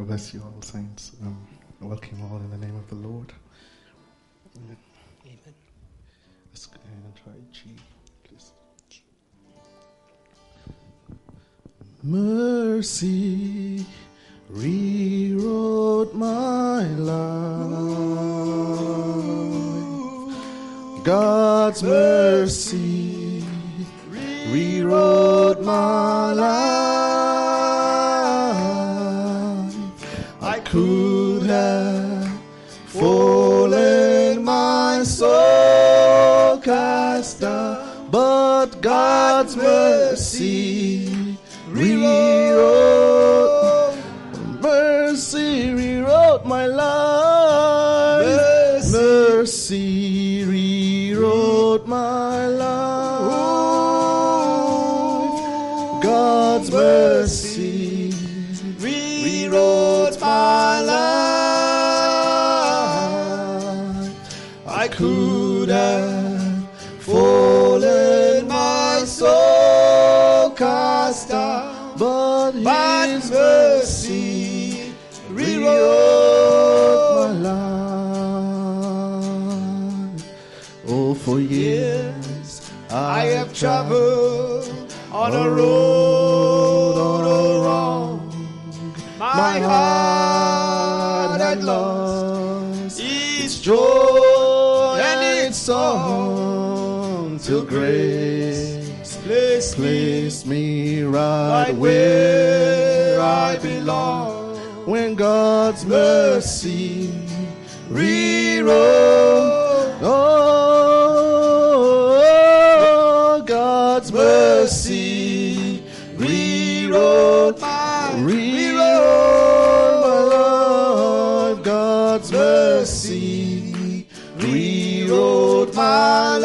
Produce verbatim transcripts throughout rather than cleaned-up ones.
bless you all, saints. Um, I welcome you all in the name of the Lord. Amen. Amen. Let's go ahead and try G, please. Mercy rewrote my life. God's mercy rewrote my life. I could have fallen, my soul cast down, but God's mercy rewrote, mercy rewrote my life. Mercy, mercy rewrote my life. God's mercy rewrote my life. I could have fallen, my soul cast down, but His mercy rewrote my life. Oh, for years I have traveled on a road all wrong. My heart had lost its joy and its song, till grace placed, placed me right where I belong. When God's mercy rewrote, oh, God's mercy rewrote my, rewrote my life. God's mercy rewrote my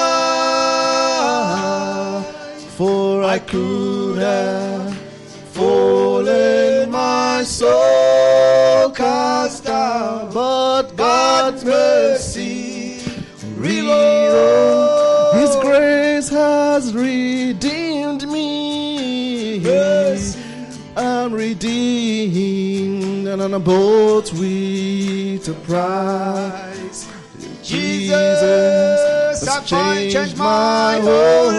life. For I could have fallen, my soul cast down, but God's mercy rewrote. His grace has redeemed me. Yes. I'm redeemed and on a boat with a price. Jesus has changed my whole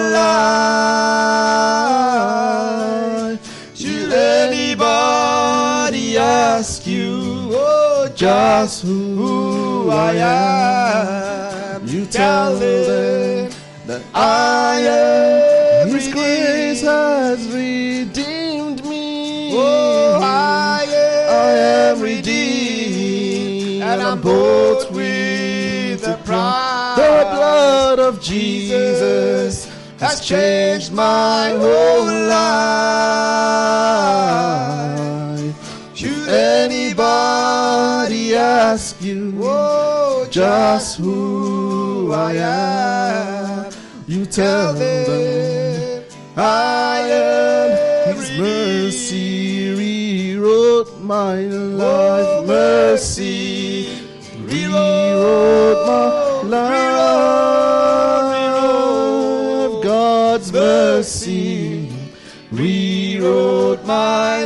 life. Should anybody ask you, oh, just who I am, you tell them that I am. His grace has redeemed me. Oh, I am, I am redeemed, and I'm bought with the price. The blood of Jesus has changed my whole life. Should anybody ask you, oh, just who I am, you tell them I am. His mercy rewrote my life. Mercy rewrote my life. God's mercy rewrote my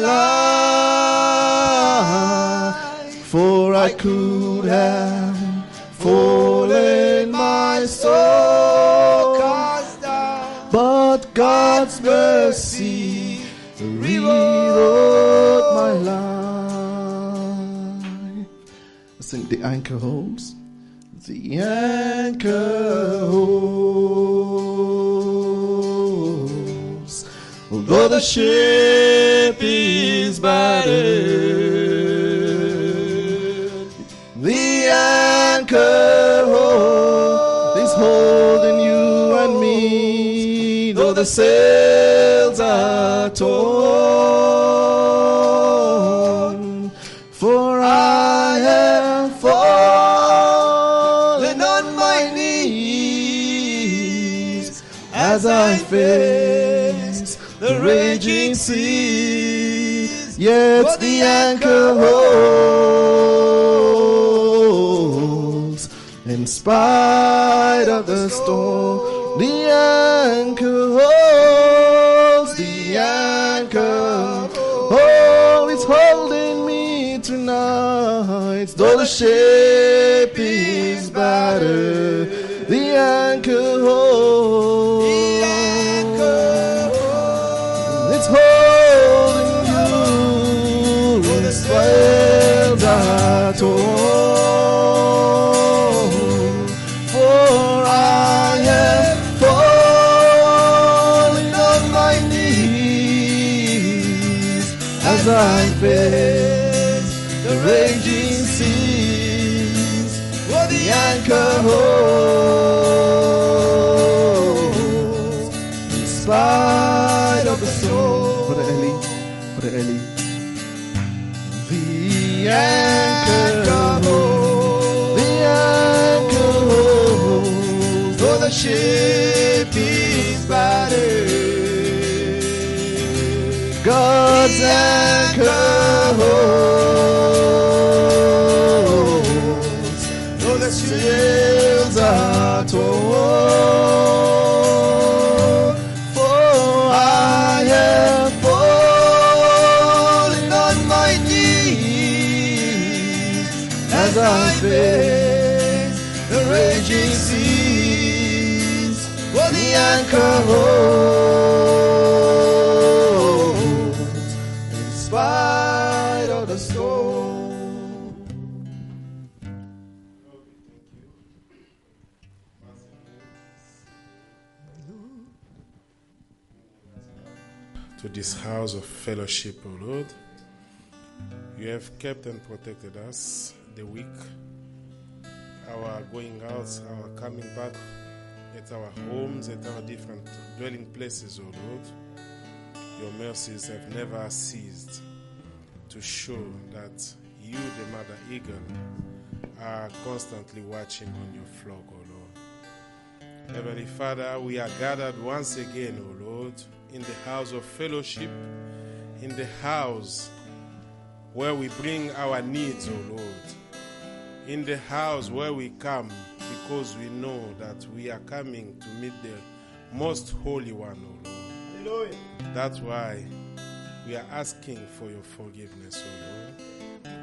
life. For I could have fallen, my soul cast down, but God's mercy rewrote my life. I think the anchor holds. The anchor holds. Although the ship is battered, the anchor hold is holding you and me. Though the sails are torn, for I have fallen on my knees as I face the raging seas. Yet the anchor holds in spite of the storm. The anchor holds, the anchor, oh, it's holding me though the ship is battered, the anchor holds. The anchor holds. It's holding you. For the Its sails are torn. For I am falling on my knees as I face the raging seas. For the anchor holds in spite of the storm. Brother Eli, Brother Eli. The anchor holds, the anchor holds, though the ship is battered. God's anchor holds, though the sails are torn. For I am falling on my knees as I face the raging seas. For the anchor holds in spite of the storm. To this house of fellowship, O Lord, you have kept and protected us the week, our going out, our coming back, at our homes, at our different dwelling places, O Lord. Your mercies have never ceased to show that you, the Mother Eagle, are constantly watching on your flock, O Lord. Heavenly Father, we are gathered once again, O Lord, in the house of fellowship, in the house where we bring our needs, O Lord, in the house where we come because we know that we are coming to meet the most holy one, O Lord. Hallelujah. That's why we are asking for your forgiveness, O Lord.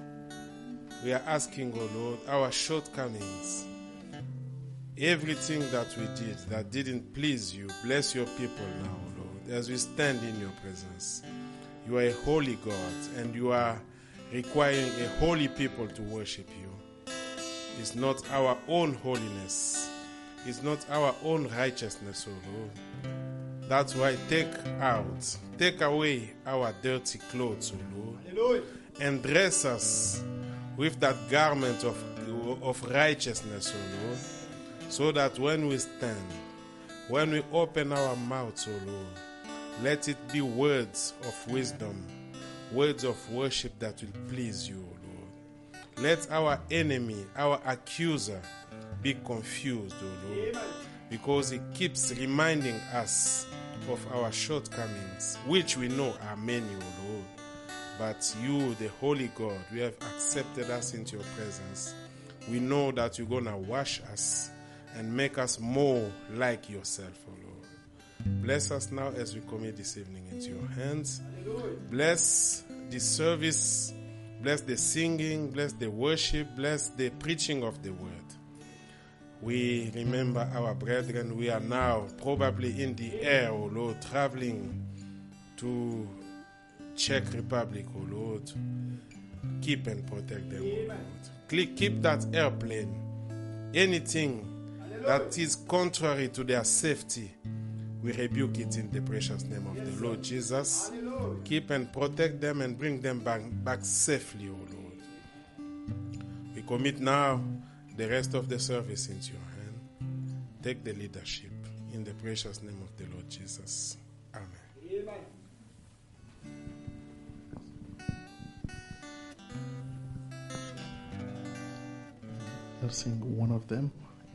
We are asking, O Lord, our shortcomings, everything that we did that didn't please you, bless your people now, O Lord, as we stand in your presence. You are a holy God, and you are requiring a holy people to worship you. It's not our own holiness. It's not our own righteousness, O Lord. That's why take out, take away our dirty clothes, O Lord, Hallelujah. and dress us with that garment of, of righteousness, O Lord, so that when we stand, when we open our mouths, O Lord, let it be words of wisdom, words of worship that will please you, O Lord. Let our enemy, our accuser, be confused, O Lord, because he keeps reminding us of our shortcomings, which we know are many, O Lord. But you, the Holy God, we have accepted us into your presence. We know that you're going to wash us and make us more like yourself, O Lord. Bless us now as we commit this evening into your hands. Bless the service, bless the singing, bless the worship, bless the preaching of the word. We remember our brethren. We are now probably in the air, O Lord, traveling to Czech Republic, O Lord. Keep and protect them, O Lord. Keep that airplane. Anything that is contrary to their safety, we rebuke it in the precious name of the Lord Jesus. Keep and protect them and bring them back, back safely, O Lord. We commit now the rest of the service into your hand. Take the leadership in the precious name of the Lord Jesus. Amen. Amen. I'll sing one of them.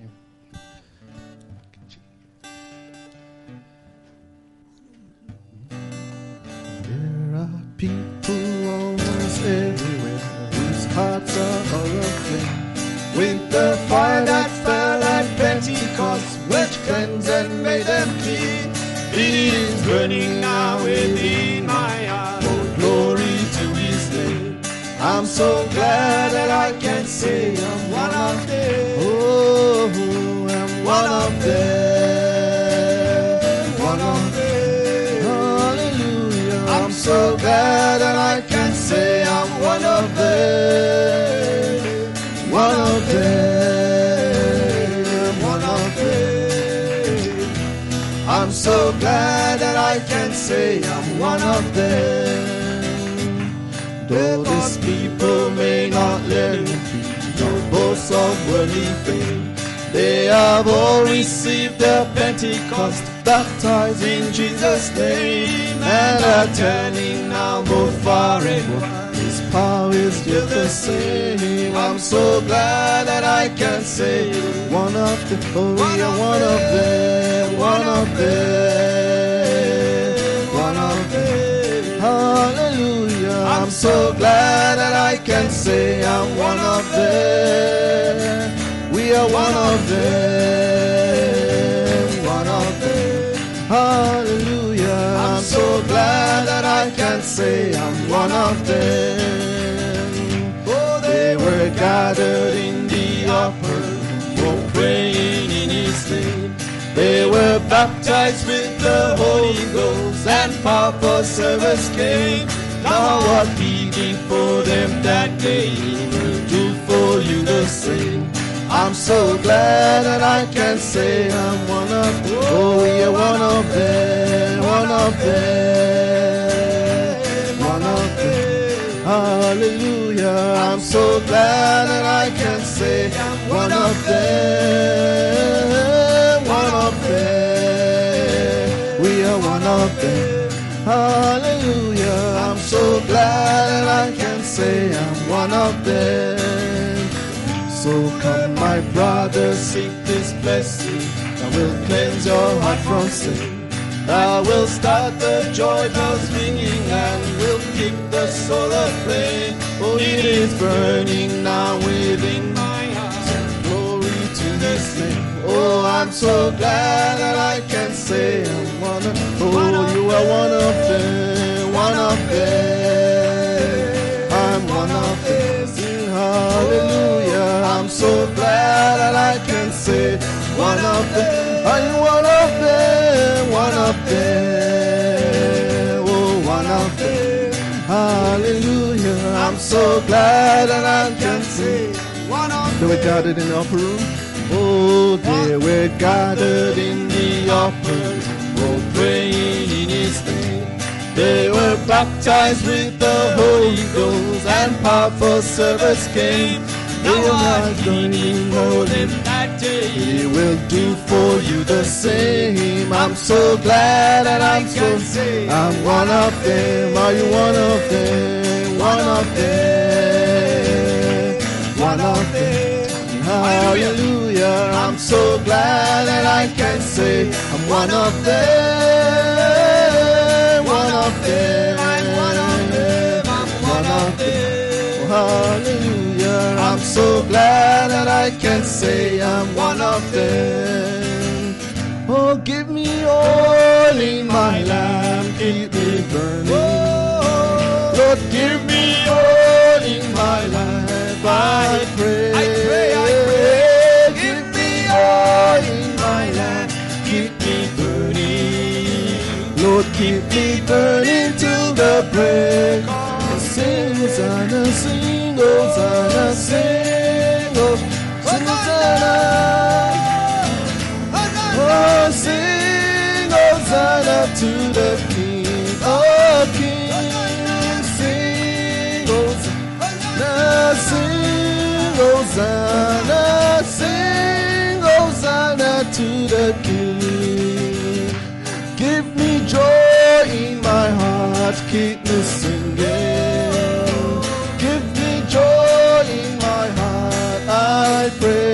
There are people almost everywhere whose hearts are all aflame with the fire that fell at Pentecost, which cleansed and made them clean. It is burning now within my heart. Oh, glory to His name. I'm so glad that I can say I'm one of them. Oh, I'm one of them. One of them. Hallelujah. I'm so glad that I can say I'm one of them. One of them. One of them. I'm so glad that I can say I'm one of them. Though these people may not let me be no boast of worldly fame, they have all received their Pentecost, baptized in Jesus' name, and are turning now both far and wide. His power is still the same. I'm so glad that I can say one of them. Oh, we are one of them. One of them. One of them. Hallelujah. I'm so glad that I can say I'm one of them. We are one of them. One of them. Hallelujah. I'm so glad that I can say I'm one of them. Oh, they were gathered in the upper room, praying in His name. They were baptized with the Holy Ghost, and powerful service came. Now what He did for them that day, He will do for you the same. I'm so glad that I can say I'm one of them. Oh, we are one of them. One of them. One of them. Hallelujah. I'm so glad that I can say I'm one of them. One of them. We are one of them. Hallelujah. I'm so glad that I can say I'm one of them. So come, my brother, seek this blessing that will cleanse your heart from sin. That will start the joy bells ringing and will keep the soul aflame. Oh, it is burning now within my heart. Glory to His name. Oh, I'm so glad that I can say I'm one of them. Oh, you are one of them. One of them. I'm one of them. Hallelujah. I'm so glad that I can say one of them. I'm one of them. One of them. Oh, one of them. Hallelujah. I'm so glad that I can say one of them. They were gathered in the upper room. Oh, they were gathered in the upper room. Oh, praying in His name. They were baptized with the Holy Ghost, and powerful service came. Now what He did for them that day, He will do for you the same. I'm so glad that I can say I'm one of them. Are you one of them? One of them. One of them. Hallelujah. I'm so glad that I can say I'm one of them. One of them. I'm one of them. I'm one of them. Hallelujah. I'm so glad that I can say I'm one of them. Oh, give me oil in my lamp, keep me burning. Lord, give me oil in my lamp, I pray. I pray, I pray. Give me oil in my lamp, keep me burning. Lord, keep me burning till the break. Sing Hosanna, sing Hosanna, sing Hosanna. Oh, sing Hosanna to the King of Kings. Sing Hosanna, sing Hosanna, sing Hosanna to the King. Give me joy in my heart, keep me singing. Give me joy in my heart, I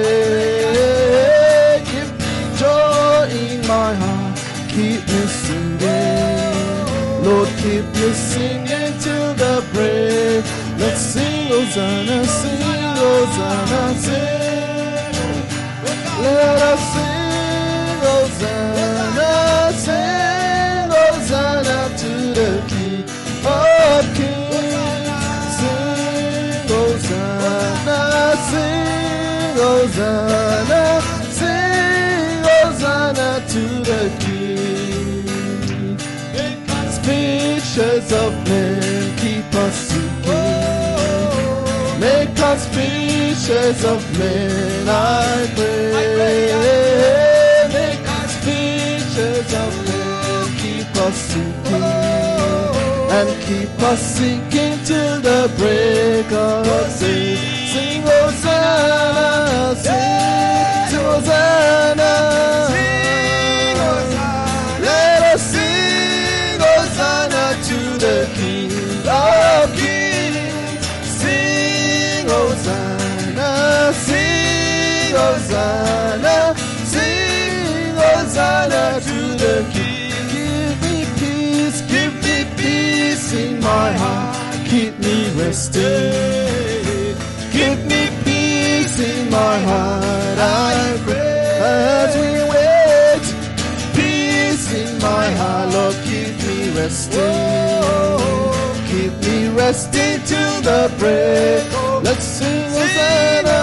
pray. Give me joy in my heart, keep me singing. Lord, keep me singing till the break. Let's sing Hosanna, sing Hosanna, sing. Let us sing Hosanna, sing Hosanna to the King of Kings. Sing Hosanna, sing Hosanna to the King. Speeches of men keep us seeking. Make us speeches of men, I pray. Make us speeches of men, keep us seeking. And keep us sinking till the break of day. Sing Hosanna, sing Hosanna, sing Hosanna. Let us sing Hosanna to the King of Kings. Sing Hosanna, sing Hosanna, sing Hosanna to the King. Give me peace, give me peace in my heart, keep me resting. Give me peace in my heart, I pray. As we wait, peace in my heart, Lord, keep me resting. Keep me resting till the break. Let's sing Hosanna.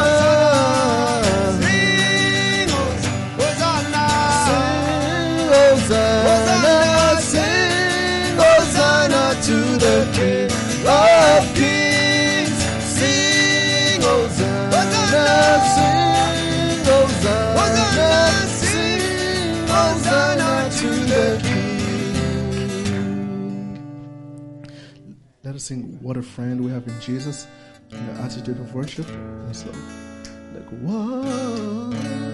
Sing Hosanna. Sing Hosanna. Sing Hosanna to the King of Kings. Sing Hosanna, sing Hosanna, sing Hosanna to the King. Let us sing What a Friend We Have in Jesus in the attitude of worship. And so, like, what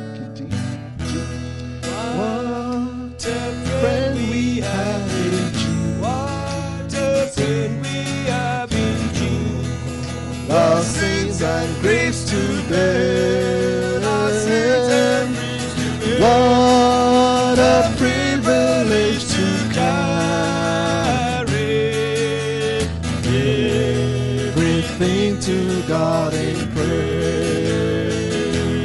What a friend we have in Jesus. What a friend we have in Jesus. Our sins and grace to bear. Our sins and griefs to bear. What a privilege to carry everything to God in prayer.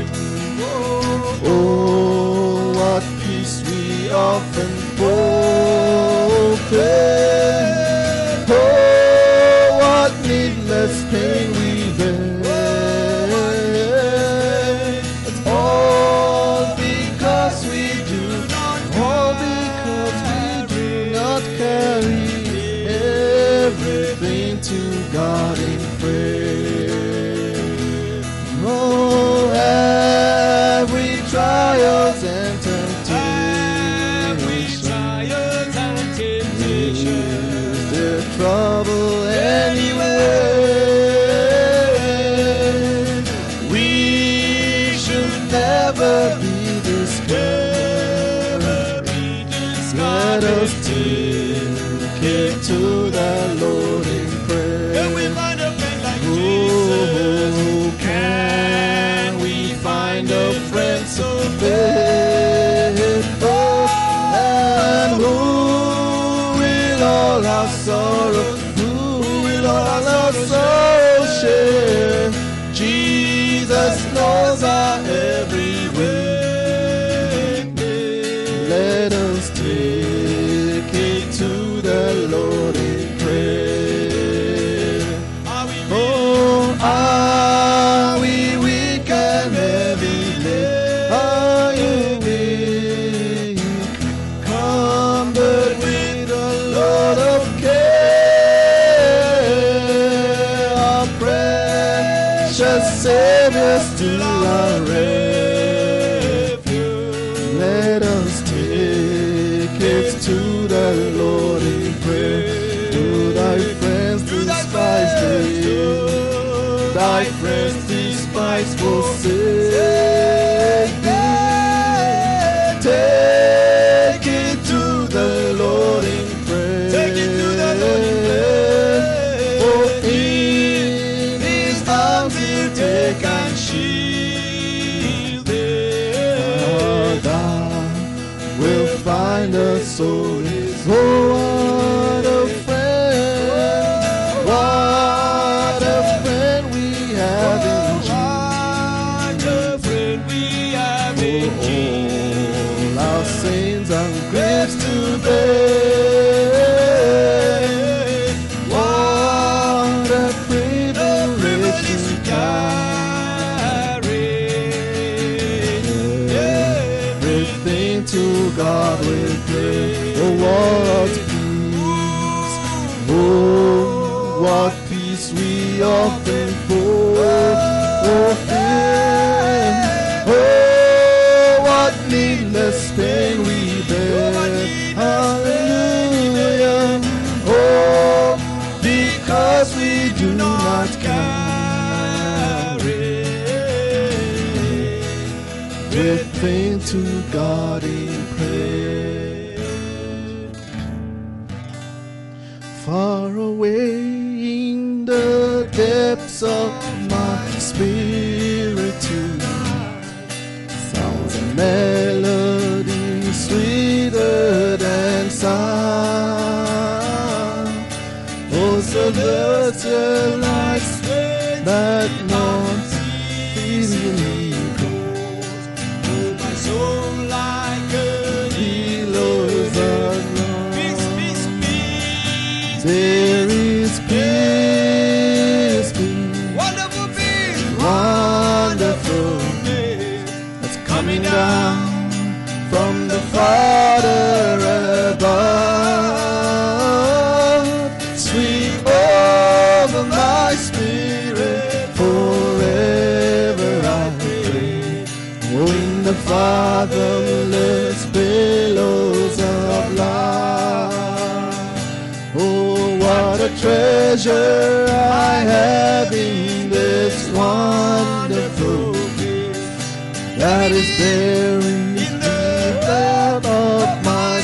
Oh, what peace we often proclaim. Oh, what needless pain we bear. It's all because we do not, all because we do not carry everything to God in prayer. Oh, every trials and Every temptation, trials and temptations. the trouble anywhere. We should never be discouraged. Let us take it to the Lord in Can we prayer. find a friend like Jesus? Oh, can we find a friend so faithful, and who will all our sorrow, who will all our sorrow share? Jesus knows our every weakness. Let us take it to the Lord in prayer. Are we Oh, are we weak and heavy laden? Are you weak? Cumbered with a load of care. Our precious Savior still our refuge. Let us take it to the Lord in prayer. Do thy friends despise thee? Thy friends despise forsake thee. Take it to the Lord in prayer. Take it to the Lord in prayer. For in his arms he'll take and shield them? oh, thou will find a soul. Oh, what a friend, what a friend we have in What a friend we have in Jesus. all our sins and griefs to bear. What a privilege to carry God we pray. Oh, what peace, oh, what peace we often for. Oh, friend, oh, what needless pain we bear. Hallelujah. Oh, because we do not carry with pain to God in prayer. Far away in the depths of my spirit tonight, sounds and melodies sweeter than sound. Oh, so the lights that not feeling me. There is peace, peace, Wonderful peace, wonderful peace that's coming down from the Father above. Sweep over my spirit forever, I pray. Oh, in the fathomless billows of life. What a treasure I have in this wonderful peace that is buried in the depth of my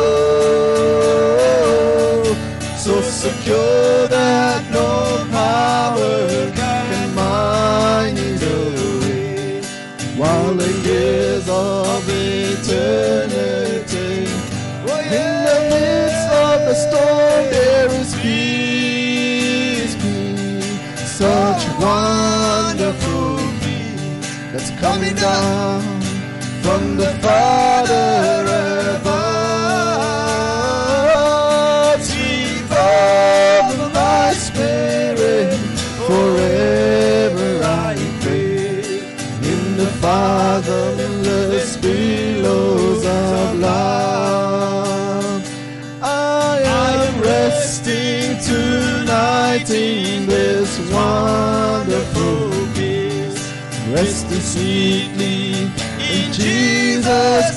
soul, so secure that no power can mine it away, while the years of eternity in the midst of the storm there is peace, peace, such wonderful peace that's coming down from the Father above. Sweep over my spirit forever, I pray, in the fathomless billows of love. I am resting tonight in this wonderful peace, resting sweetly in Jesus'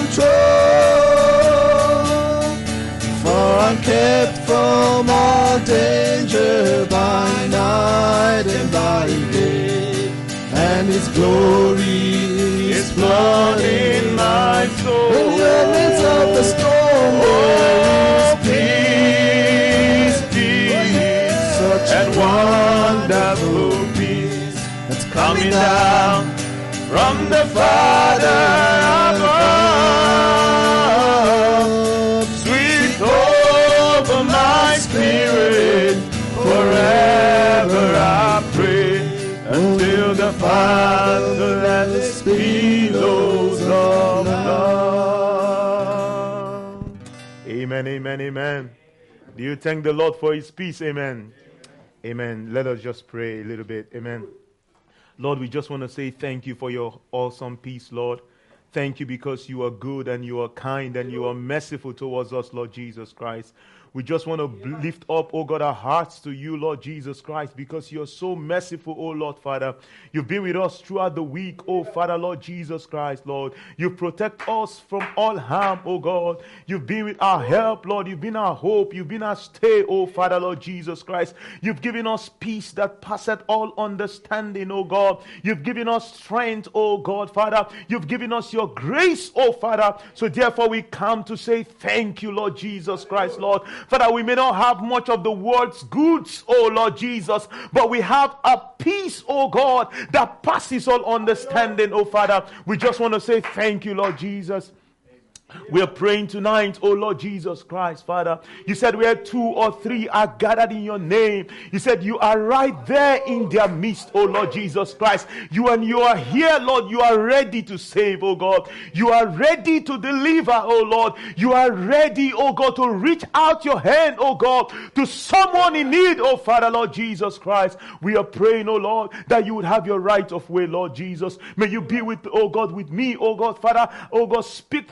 control. For I'm kept from all danger by night and by day, and His glory is flooding my soul. In the midst of the storm, there is peace, peace, such and wonderful peace that's coming down from the Father above. Sweet over my spirit forever, I pray, until the fatherless billows of love. Amen, amen, amen. Do you thank the Lord for His peace? Amen. Amen. Let us just pray a little bit. Amen. Lord, we just want to say thank you for your awesome peace, Lord. Thank you because you are good and you are kind and you are merciful towards us, Lord Jesus Christ. We just want to lift up, oh God, our hearts to you, Lord Jesus Christ, because you're so merciful, oh Lord, Father. You've been with us throughout the week, oh Father, Lord Jesus Christ, Lord. You protect us from all harm, oh God. You've been with our help, Lord. You've been our hope. You've been our stay, oh Father, Lord Jesus Christ. You've given us peace that passeth all understanding, oh God. You've given us strength, oh God, Father. You've given us your grace, oh Father. So therefore we come to say thank you, Lord Jesus Christ, Lord. Father, we may not have much of the world's goods, oh Lord Jesus, but we have a peace, oh God, that passes all understanding, oh Father. We just want to say thank you, Lord Jesus. We are praying tonight, oh Lord Jesus Christ, Father. You said where two or three are gathered in your name. You said you are right there in their midst, oh Lord Jesus Christ. You and you are here, Lord. You are ready to save, oh God. You are ready to deliver, oh Lord. You are ready, oh God, to reach out your hand, oh God, to someone in need, oh Father, Lord Jesus Christ. We are praying, oh Lord, that you would have your right of way, Lord Jesus. May you be with, oh God, with me, oh God, Father, oh God, speak through me,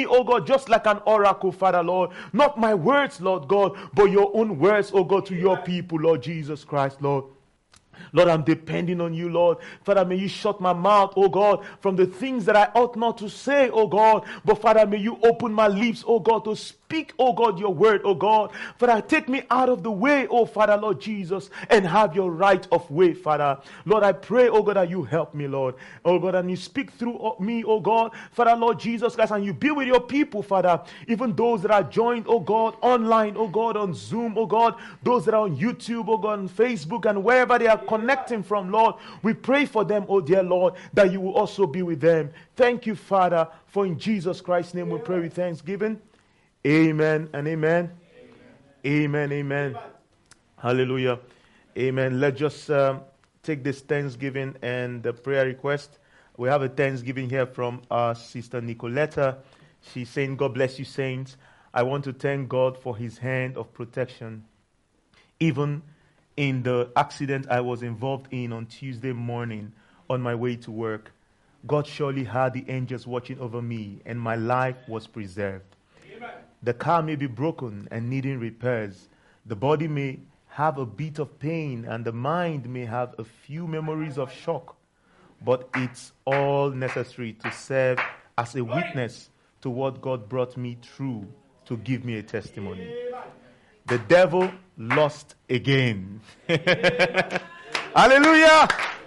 me, oh God, just like an oracle, Father, Lord. Not my words, Lord God, but your own words, oh God, to your people, Lord Jesus Christ, Lord. Lord, I'm depending on you, Lord. Father, may you shut my mouth, oh God, from the things that I ought not to say, oh God. But Father, may you open my lips, oh God, to speak, oh God, your word, oh God. Father, take me out of the way, oh Father, Lord Jesus, and have your right of way, Father. Lord, I pray, oh God, that you help me, Lord. Oh God, and you speak through me, oh God. Father, Lord Jesus Christ, and you be with your people, Father. Even those that are joined, oh God, online, oh God, on Zoom, oh God. Those that are on YouTube, oh God, on Facebook, and wherever they are connecting from, Lord, we pray for them, oh dear Lord, that you will also be with them. Thank you, Father, for in Jesus Christ's name we pray with thanksgiving. Amen and amen. Amen, amen. amen. Hallelujah. Amen. Let's just um, take this thanksgiving and the prayer request. We have a thanksgiving here from our sister Nicoletta. She's saying, God bless you, saints. I want to thank God for his hand of protection. Even in the accident I was involved in on Tuesday morning on my way to work, God surely had the angels watching over me, and my life was preserved. Amen. The car may be broken and needing repairs. The body may have a bit of pain, and the mind may have a few memories of shock. But it's all necessary to serve as a witness to what God brought me through to give me a testimony. Amen. The devil lost again. Hallelujah.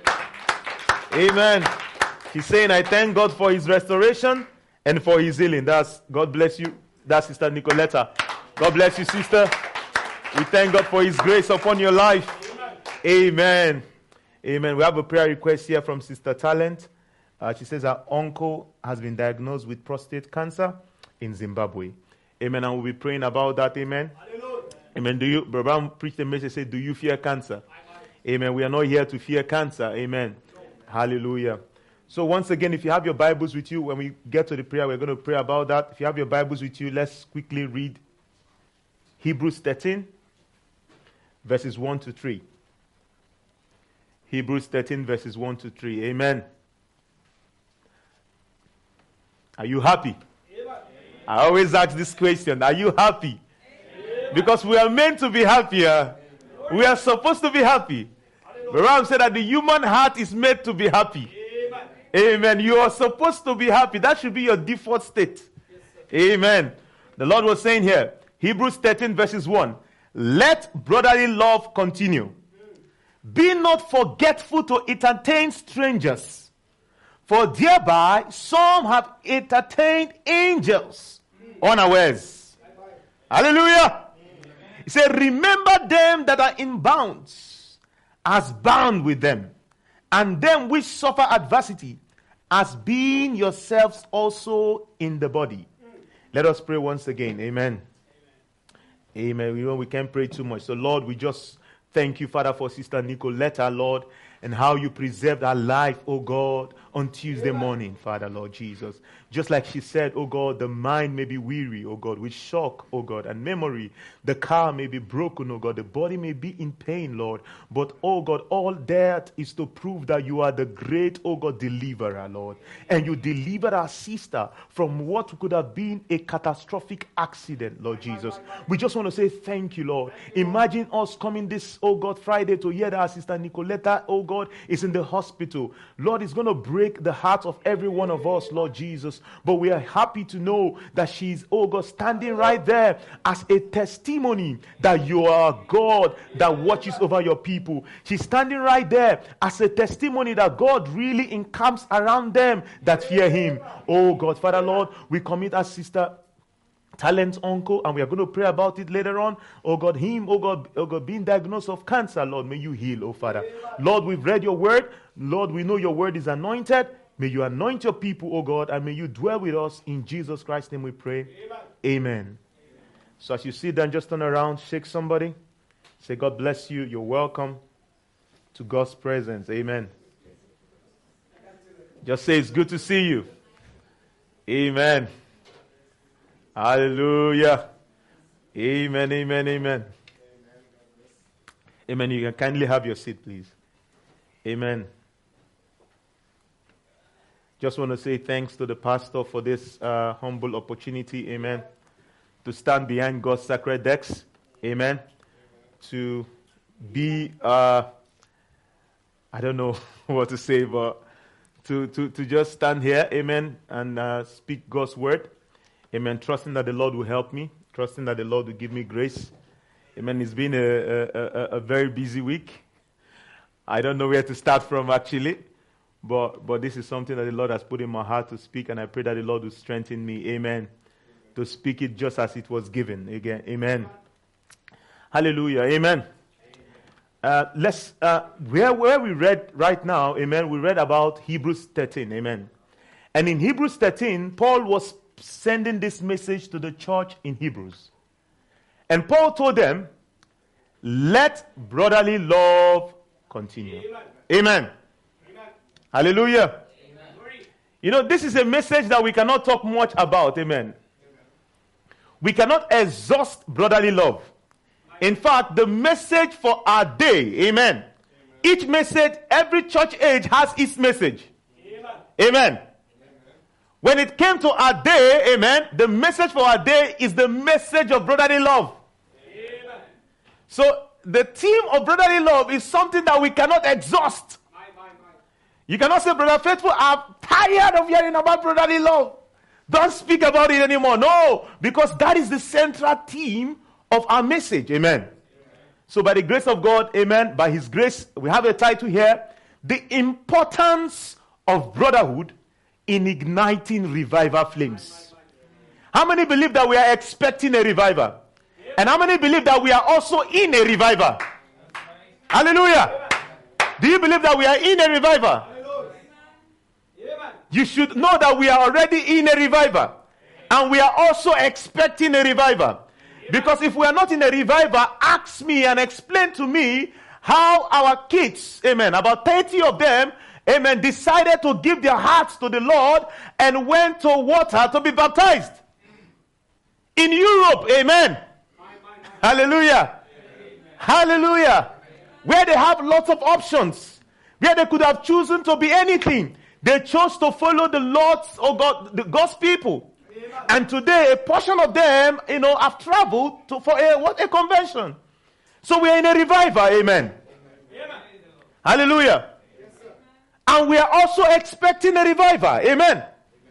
Amen. He's saying, I thank God for his restoration and for his healing. That's, God bless you. That's Sister Nicoletta. God bless you, sister. We thank God for his grace upon your life. Amen. Amen. We have a prayer request here from Sister Talent. Uh, she says her uncle has been diagnosed with prostate cancer in Zimbabwe. Amen. And we'll be praying about that. Amen. Hallelujah. Amen. Do you, Brother Brown preached a message, say, do you fear cancer? Amen. We are not here to fear cancer. Amen. No. Hallelujah. So once again, if you have your Bibles with you, when we get to the prayer, we're going to pray about that. If you have your Bibles with you, let's quickly read Hebrews thirteen, verses one to three. Hebrews thirteen, verses one to three. Amen. Are you happy? Amen. I always ask this question. Are you happy? Because we are meant to be happier. We are supposed to be happy. Baram said that the human heart is made to be happy. Amen. Amen. You are supposed to be happy. That should be your default state. Yes, amen. The Lord was saying here, Hebrews thirteen verses one, let brotherly love continue. Be not forgetful to entertain strangers, for thereby some have entertained angels unawares. Hallelujah. He said, remember them that are in bounds, as bound with them, and them which suffer adversity, as being yourselves also in the body. Let us pray once again. Amen. Amen. Amen. You know, we can't pray too much. So, Lord, we just thank you, Father, for Sister Nicoletta, Lord, and how you preserved her life, oh God, on Tuesday morning, Father, Lord Jesus. Just like she said, oh God, the mind may be weary, oh God, with shock, oh God, and memory. The car may be broken, oh God. The body may be in pain, Lord. But, oh God, all that is to prove that you are the great, oh God, deliverer, Lord. And you delivered our sister from what could have been a catastrophic accident, Lord Jesus. We just want to say thank you, Lord. Imagine us coming this, oh God, Friday to hear that our sister Nicoletta, oh God, is in the hospital. Lord, it's going to break the heart of every one of us, Lord Jesus. But we are happy to know that she's, oh God, standing right there as a testimony that you are God that watches over your people. She's standing right there as a testimony that God really encamps around them that fear him. Oh God, Father, Lord, we commit our sister Talent's uncle, and we are going to pray about it later on. Oh God, him, oh God, oh God, being diagnosed of cancer, Lord, may you heal, oh Father. Lord, we've read your word. Lord, we know your word is anointed. May you anoint your people, oh God, and may you dwell with us. In Jesus Christ's name we pray. Amen. Amen. Amen. So as you sit down, just turn around, shake somebody. Say, God bless you. You're welcome to God's presence. Amen. Just say, it's good to see you. Amen. Hallelujah. Amen, amen, amen. Amen. You can kindly have your seat, please. Amen. Just want to say thanks to the pastor for this uh, humble opportunity, amen, to stand behind God's sacred decks, amen, to be, uh, I don't know what to say, but to, to, to just stand here, amen, and uh, speak God's word, amen, trusting that the Lord will help me, trusting that the Lord will give me grace, amen. It's been a, a, a, a very busy week. I don't know where to start from, actually. But but this is something that the Lord has put in my heart to speak, and I pray that the Lord will strengthen me, amen, to speak it just as it was given. Again, amen. Hallelujah, amen. Uh, let's, uh, where, where we read right now, amen, we read about Hebrews thirteen, amen. And in Hebrews thirteen, Paul was sending this message to the church in Hebrews. And Paul told them, let brotherly love continue. Amen. Amen. Hallelujah. Amen. You know, this is a message that we cannot talk much about. Amen. Amen. We cannot exhaust brotherly love. In fact, the message for our day, amen. Amen. Each message, every church age has its message. Amen. Amen. Amen. When it came to our day, amen, the message for our day is the message of brotherly love. Amen. So, the theme of brotherly love is something that we cannot exhaust. You cannot say, Brother Faithful, I'm tired of hearing about brotherly love. Don't speak about it anymore. No, because that is the central theme of our message. Amen. Amen. So by the grace of God, amen, by his grace, we have a title here, The Importance of Brotherhood in Igniting Revival Flames. How many believe that we are expecting a revival? And how many believe that we are also in a revival? Hallelujah. Do you believe that we are in a revival? You should know that we are already in a revival. And we are also expecting a revival. Because if we are not in a revival, ask me and explain to me how our kids, amen, about thirty of them, amen, decided to give their hearts to the Lord and went to water to be baptized. In Europe, amen. Hallelujah. Hallelujah. Where they have lots of options. Where they could have chosen to be anything. They chose to follow the Lord's, oh God, the God's people. Amen. And today, a portion of them, you know, have traveled to for a what a convention. So we are in a revival, amen. Amen. Hallelujah. Yes, and we are also expecting a revival, amen. Amen.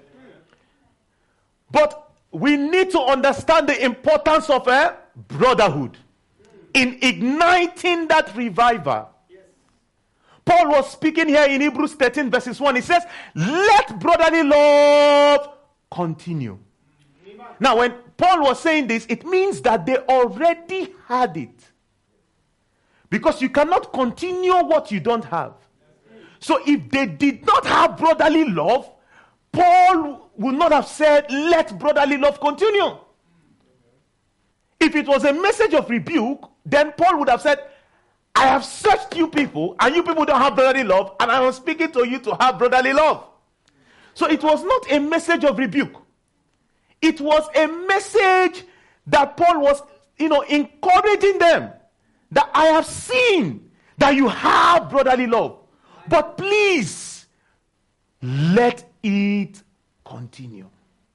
But we need to understand the importance of a brotherhood in igniting that revival. Paul was speaking here in Hebrews thirteen verses one. He says, let brotherly love continue. Amen. Now, when Paul was saying this, it means that they already had it. Because you cannot continue what you don't have. So if they did not have brotherly love, Paul would not have said, let brotherly love continue. If it was a message of rebuke, then Paul would have said, I have searched you people, and you people don't have brotherly love, and I am speaking to you to have brotherly love. So it was not a message of rebuke. It was a message that Paul was, you know, encouraging them that I have seen that you have brotherly love. But please, let it continue.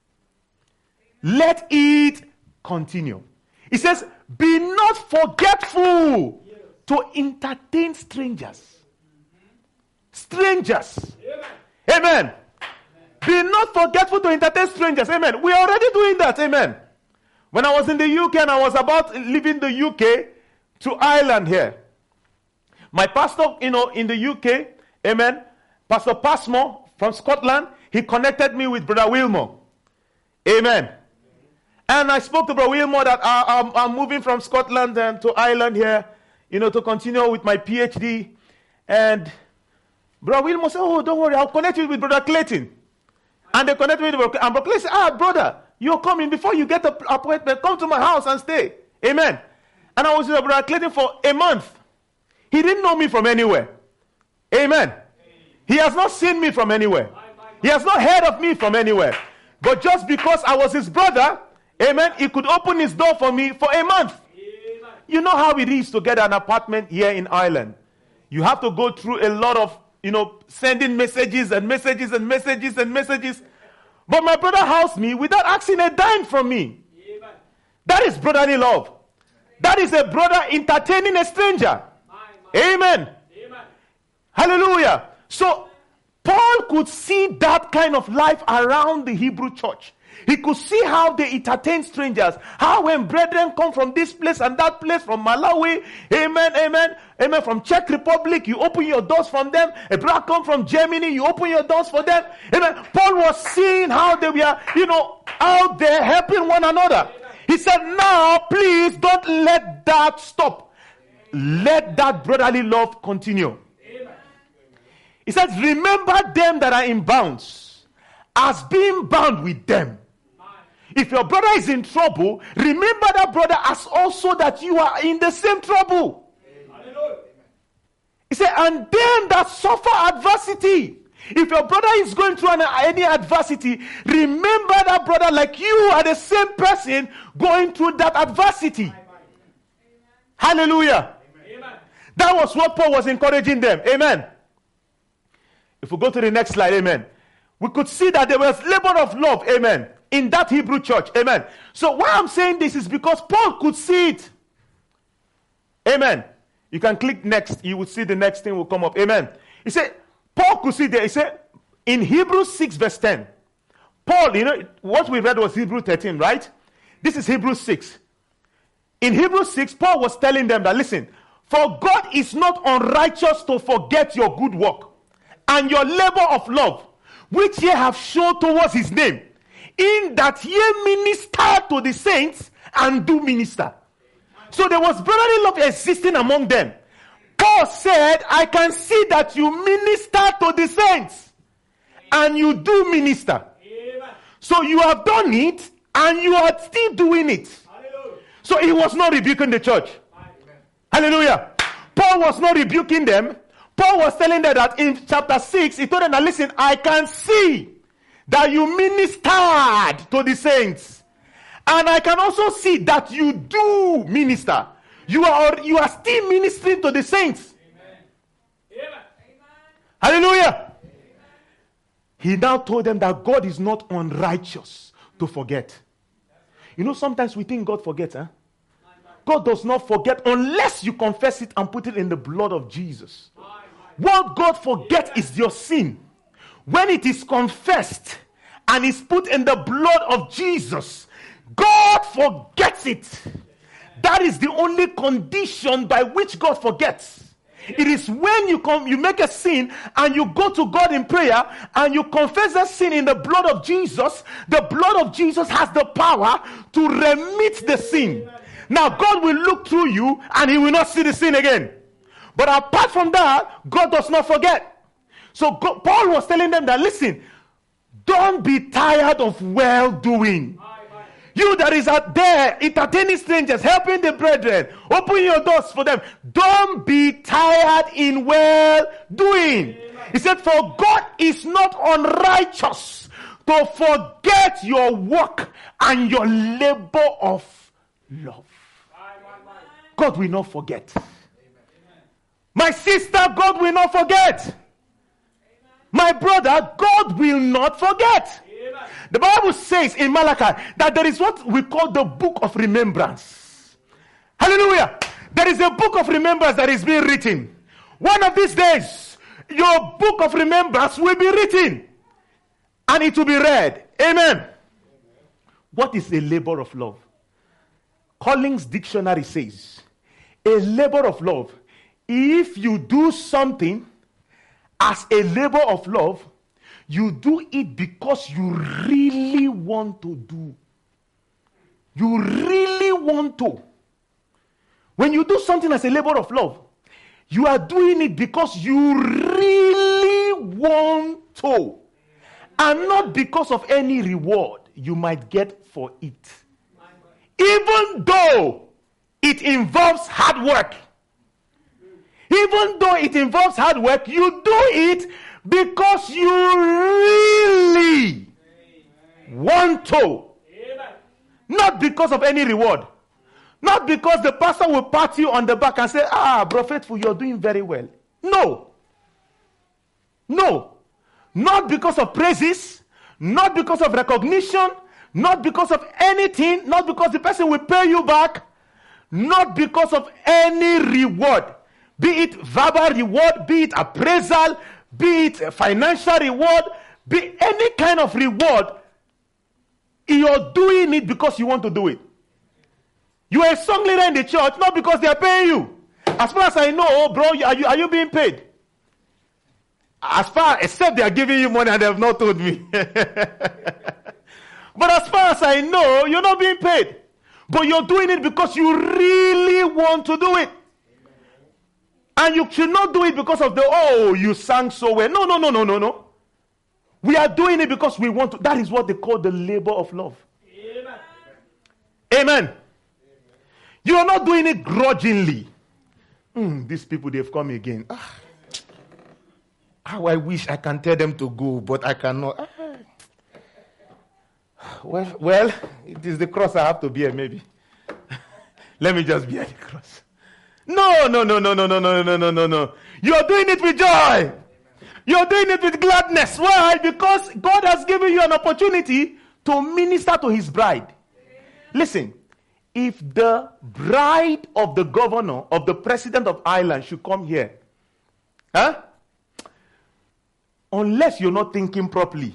Let it continue. He says, be not forgetful to entertain strangers. Strangers. Amen. Amen. Be not forgetful to entertain strangers. Amen. We are already doing that. Amen. When I was in the U K and I was about leaving the U K to Ireland here, my pastor, you know, in the U K, amen, Pastor Passmore from Scotland, he connected me with Brother Wilmore. Amen. And I spoke to Brother Wilmore that I, I'm, I'm moving from Scotland and to Ireland here, you know, to continue with my PhD. And Brother Wilmore said, oh, don't worry, I'll connect you with Brother Clayton. And they connected me with Brother Clayton. And Brother Clayton said, ah, brother, you're coming. Before you get the appointment, come to my house and stay. Amen. And I was with Brother Clayton for a month. He didn't know me from anywhere. Amen. He has not seen me from anywhere. He has not heard of me from anywhere. But just because I was his brother, amen, he could open his door for me for a month. You know how it is to get an apartment here in Ireland. You have to go through a lot of you know, sending messages and messages and messages and messages. But my brother housed me without asking a dime from me. Amen. That is brotherly love. That is a brother entertaining a stranger. Amen. Amen. Hallelujah. So Paul could see that kind of life around the Hebrew church. He could see how they entertain strangers. How when brethren come from this place and that place, from Malawi, amen, amen, amen, from Czech Republic, you open your doors from them. A brother come from Germany, you open your doors for them. Amen. Paul was seeing how they were, you know, out there helping one another. He said, now, please don't let that stop. Let that brotherly love continue. He says, remember them that are in bonds as being bound with them. If your brother is in trouble, remember that brother as also that you are in the same trouble. Amen. He said, and them that suffer adversity. If your brother is going through an, any adversity, remember that brother like you are the same person going through that adversity. Amen. Hallelujah. Amen. That was what Paul was encouraging them. Amen. If we go to the next slide, amen. We could see that there was labor of love, amen, in that Hebrew church, amen. So why I'm saying this is because Paul could see it. Amen. You can click next. You will see the next thing will come up. Amen. He said, Paul could see there. He said, in Hebrews six verse ten, Paul, you know, what we read was Hebrews thirteen, right? This is Hebrews six. In Hebrews six, Paul was telling them that, listen, for God is not unrighteous to forget your good work and your labor of love, which ye have shown towards his name, in that ye minister to the saints and do minister. So there was brotherly love existing among them. Paul said, I can see that you minister to the saints and you do minister. So you have done it and you are still doing it. So he was not rebuking the church. Hallelujah. Paul was not rebuking them. Paul was telling them that in chapter six, he told them that, listen, I can see that you ministered to the saints. And I can also see that you do minister. You are, you are still ministering to the saints. Amen. Hallelujah. Amen. He now told them that God is not unrighteous to forget. You know, sometimes we think God forgets, huh? God does not forget unless you confess it and put it in the blood of Jesus. What God forgets is your sin. When it is confessed and is put in the blood of Jesus, God forgets it. That is the only condition by which God forgets. It is when you come, you make a sin and you go to God in prayer and you confess that sin in the blood of Jesus. The blood of Jesus has the power to remit the sin. Now God will look through you and he will not see the sin again. But apart from that, God does not forget. So God, Paul was telling them that, listen, don't be tired of well-doing. You that is out there entertaining strangers, helping the brethren, open your doors for them. Don't be tired in well-doing. He said, for God is not unrighteous to forget your work and your labor of love. God will not forget. My sister, God will not forget. My brother, God will not forget. The Bible says in Malachi that there is what we call the book of remembrance. Hallelujah. There is a book of remembrance that is being written. One of these days, your book of remembrance will be written and it will be read. Amen. What is a labor of love? Collins Dictionary says, a labor of love, if you do something as a labor of love, you do it because you really want to do. You really want to. When you do something as a labor of love, you are doing it because you really want to. And not because of any reward you might get for it. Even though it involves hard work. Even though it involves hard work, you do it because you really want to. Not because of any reward. Not because the pastor will pat you on the back and say, ah, bro, faithful, you're doing very well. No. No. Not because of praises, not because of recognition, not because of anything, not because the person will pay you back, not because of any reward, be it verbal reward, be it appraisal, be it financial reward, be any kind of reward. You're doing it because you want to do it. You are a song leader in the church, not because they are paying you. As far as I know, oh, bro, are you, are you being paid? As far, except they are giving you money and they have not told me. But as far as I know, you're not being paid. But you're doing it because you really want to do it. And you should not do it because of the, oh, you sang so well. No, no, no, no, no, no. We are doing it because we want to. That is what they call the labor of love. Amen. Amen. You are not doing it grudgingly. Mm, these people, they've come again. Ah. How I wish I can tell them to go, but I cannot. Ah. Well, well, it is the cross I have to bear, maybe. Let me just bear the cross. No, no, no, no, no, no, no, no, no, no, no. You are doing it with joy. You're doing it with gladness. Why? Because God has given you an opportunity to minister to his bride. Listen, if the bride of the governor, of the president of Ireland should come here, huh? Unless you're not thinking properly,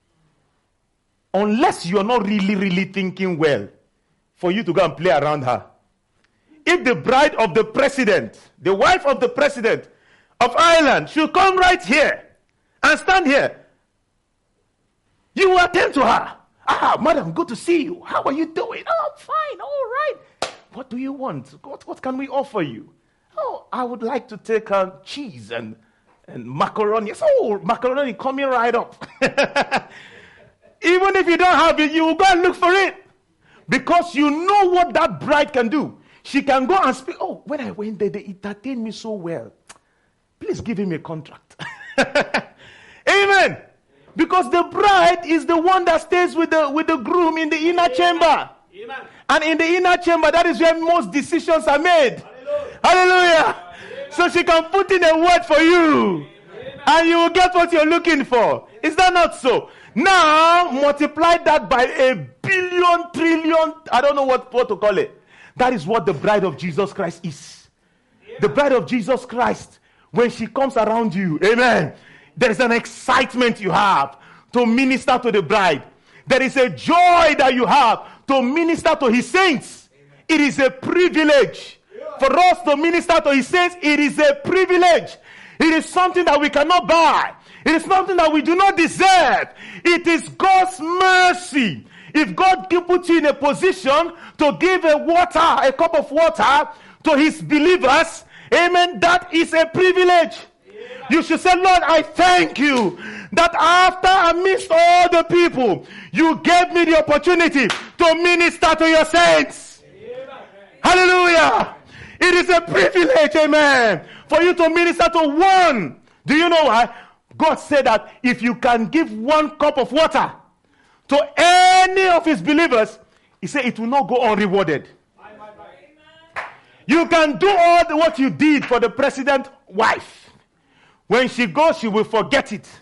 unless you're not really, really thinking well, for you to go and play around her. If the bride of the president, the wife of the president of Ireland should come right here and stand here, you will attend to her. Ah, madam, good to see you. How are you doing? Oh, fine, all right. What do you want? What, what can we offer you? Oh, I would like to take uh, cheese and, and macaroni. Oh, macaroni coming right up. Even if you don't have it, you will go and look for it. Because you know what that bride can do. She can go and speak. Oh, when I went there, they entertained me so well. Please give him a contract. Amen. Because the bride is the one that stays with the with the groom in the inner Amen. chamber. Amen. And in the inner chamber, that is where most decisions are made. Hallelujah. Hallelujah. Amen. So she can put in a word for you. Amen. And you will get what you're looking for. Is that not so? Now, multiply that by a billion, trillion, I don't know what, what to call it. That is what the bride of Jesus Christ is. Yeah. The bride of Jesus Christ, when she comes around you, amen, there is an excitement you have to minister to the bride. There is a joy that you have to minister to his saints. Amen. It is a privilege. Yeah. For us to minister to his saints, it is a privilege. It is something that we cannot buy. It is something that we do not deserve. It is God's mercy. If God puts you in a position to give a water, a cup of water to his believers, amen, that is a privilege. Yeah. You should say, Lord, I thank you that after amidst all the people, you gave me the opportunity to minister to your saints. Yeah. Hallelujah. It is a privilege, amen, for you to minister to one. Do you know why? God said that if you can give one cup of water to any of his believers, he said it will not go unrewarded. Bye, bye, bye. You can do all the, what you did for the president's wife. When she goes, she will forget it.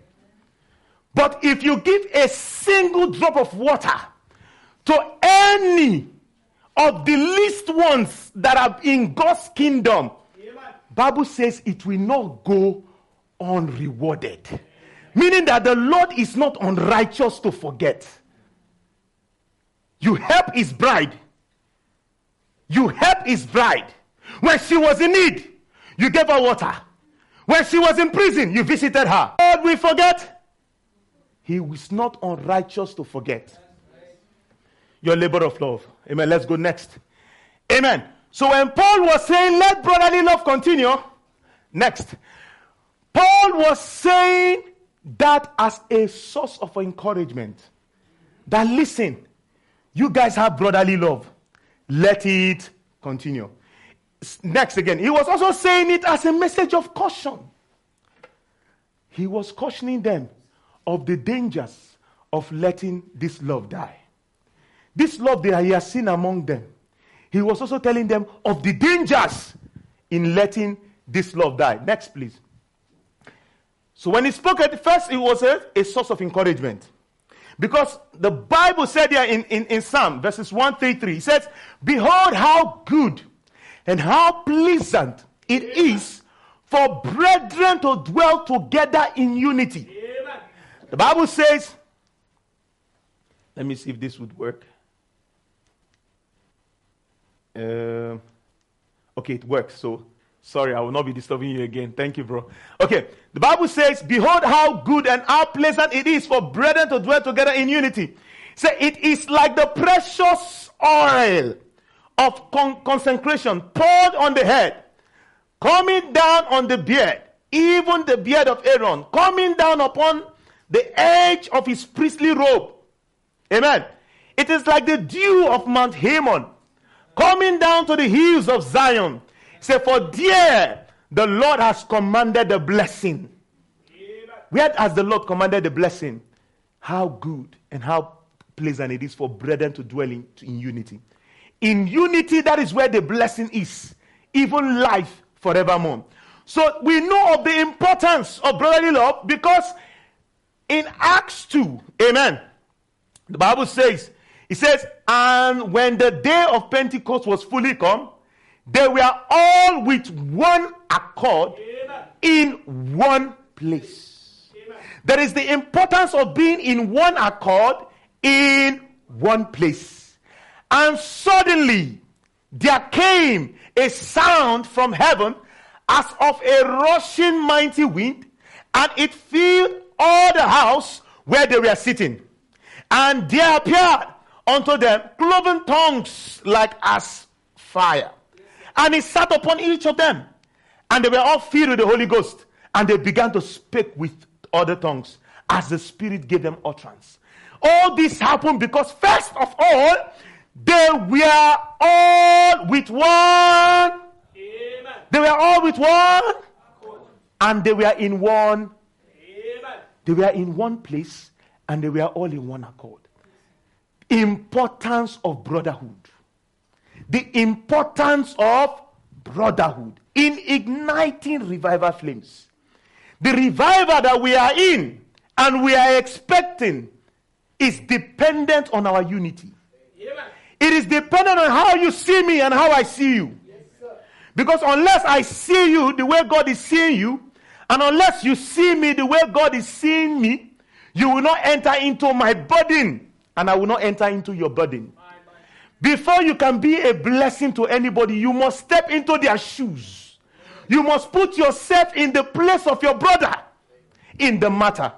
But if you give a single drop of water to any of the least ones that are in God's kingdom, Amen. Bible says it will not go unrewarded. Meaning that the Lord is not unrighteous to forget. You help his bride. You help his bride. When she was in need, you gave her water. When she was in prison, you visited her. Lord, we forget. He is not unrighteous to forget. Your labor of love. Amen. Let's go next. Amen. So when Paul was saying, let brotherly love continue, next. Paul was saying that as a source of encouragement. That listen, you guys have brotherly love. Let it continue. Next again, he was also saying it as a message of caution. He was cautioning them of the dangers of letting this love die. This love that he has seen among them. He was also telling them of the dangers in letting this love die. Next, please. So when he spoke at first, it was a, a source of encouragement. Because the Bible said here in, in, in Psalm, verses one thirty-three, it says, behold how good and how pleasant it is for brethren to dwell together in unity. Amen. The Bible says, let me see if this would work. Uh, okay, it works. So, sorry, I will not be disturbing you again. Thank you, bro. Okay, the Bible says, behold how good and how pleasant it is for brethren to dwell together in unity. So it is like the precious oil of con- consecration poured on the head, coming down on the beard, even the beard of Aaron, coming down upon the edge of his priestly robe. Amen. It is like the dew of Mount Hermon, coming down to the hills of Zion. Say, for there the Lord has commanded the blessing. Amen. Where has the Lord commanded the blessing? How good and how pleasant it is for brethren to dwell in, in unity. In unity, that is where the blessing is. Even life forevermore. So we know of the importance of brotherly love because in Acts two, amen, the Bible says, it says, and when the day of Pentecost was fully come, they were all with one accord, amen, in one place. Amen. There is the importance of being in one accord in one place. And suddenly there came a sound from heaven as of a rushing mighty wind, and it filled all the house where they were sitting. And there appeared unto them cloven tongues like as fire. And it sat upon each of them. And they were all filled with the Holy Ghost. And they began to speak with other tongues as the Spirit gave them utterance. All this happened because first of all, they were all with one. Amen. They were all with one. And they were in one. Amen. They were in one place. And they were all in one accord. Importance of brotherhood. The importance of brotherhood in igniting revival flames. The revival that we are in and we are expecting is dependent on our unity. Amen. It is dependent on how you see me and how I see you. Yes, sir. Because unless I see you the way God is seeing you, and unless you see me the way God is seeing me, you will not enter into my burden, and I will not enter into your burden. Before you can be a blessing to anybody, you must step into their shoes. You must put yourself in the place of your brother in the matter.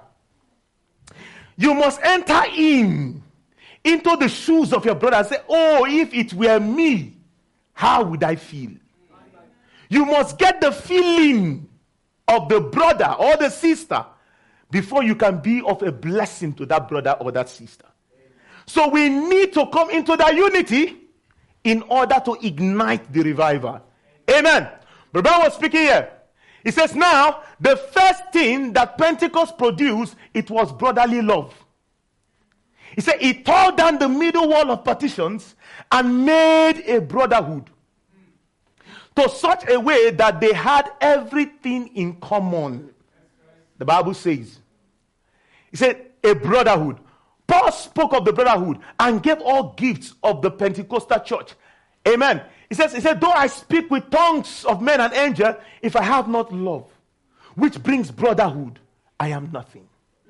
You must enter in into the shoes of your brother and say, oh, if it were me, how would I feel? You must get the feeling of the brother or the sister before you can be of a blessing to that brother or that sister. So we need to come into that unity in order to ignite the revival. Amen. Brother was speaking here. He says now, the first thing that Pentecost produced, it was brotherly love. He said he tore down the middle wall of partitions and made a brotherhood to such a way that they had everything in common. The Bible says, he said a brotherhood. Paul spoke of the brotherhood and gave all gifts of the Pentecostal church. Amen. He says, he said, though I speak with tongues of men and angels, if I have not love, which brings brotherhood, I am nothing.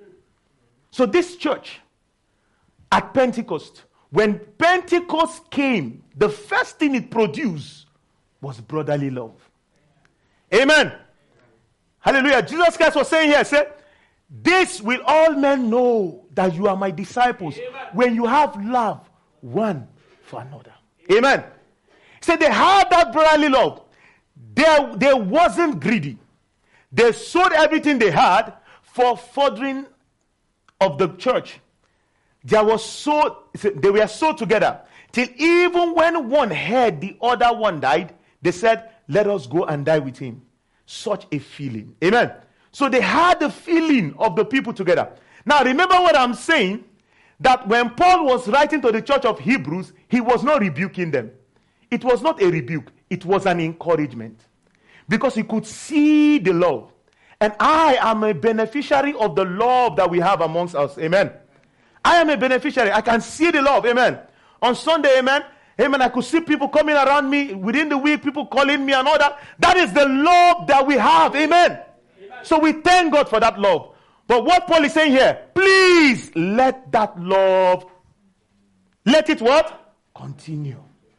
So this church at Pentecost, when Pentecost came, the first thing it produced was brotherly love. Amen. Hallelujah. Jesus Christ was saying here, said, this will all men know that you are my disciples. Amen. When you have love one for another. Amen. He said they had that brotherly love. They, they wasn't greedy. They sold everything they had for furthering of the church. There was so they were so together till even when one heard the other one died, they said, let us go and die with him. Such a feeling. Amen. So they had the feeling of the people together. Now remember what I'm saying, that when Paul was writing to the church of Hebrews, he was not rebuking them. It was not a rebuke. It was an encouragement. Because he could see the love. And I am a beneficiary of the love that we have amongst us. Amen. I am a beneficiary. I can see the love. Amen. On Sunday, amen. Amen. I could see people coming around me within the week, people calling me and all that. That is the love that we have. Amen. Amen. So we thank God for that love. But what Paul is saying here, please let that love, let it what? Continue.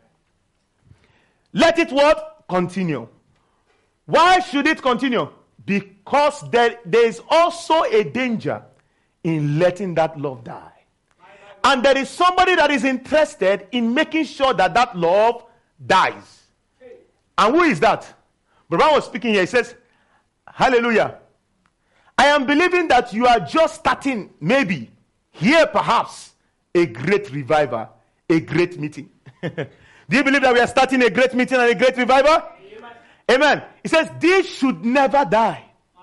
Let it what? Continue. Why should it continue? Because there, there is also a danger in letting that love die. And there is somebody that is interested in making sure that that love dies. And who is that? Brother was speaking here. He says, hallelujah. I am believing that you are just starting, maybe, here perhaps, a great revival, a great meeting. Do you believe that we are starting a great meeting and a great revival? Amen. Amen. He says, this should never die.